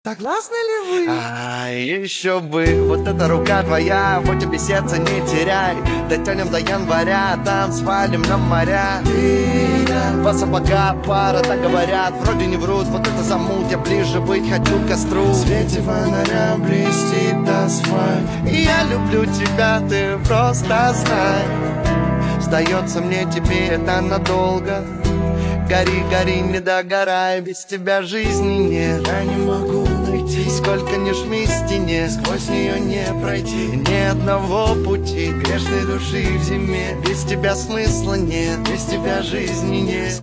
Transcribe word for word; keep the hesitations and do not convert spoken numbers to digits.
Согласны ли вы? А еще бы, вот эта рука твоя, вот тебе сердце не теряй. Дотянем до января, там свалим на моря. Ты, да, два сапога, пара, так говорят, вроде не врут. Вот это замут, я ближе быть хочу к костру. В свете фонаря блестит асфальт. Я люблю тебя, ты просто знай. Сдается мне теперь это надолго. Гори, гори, не догорай, без тебя жизни нет. Я не могу найти, сколько ни жми стене, сквозь нее не пройти ни одного пути грешной души в зиме. Без тебя смысла нет, Без тебя жизни нет.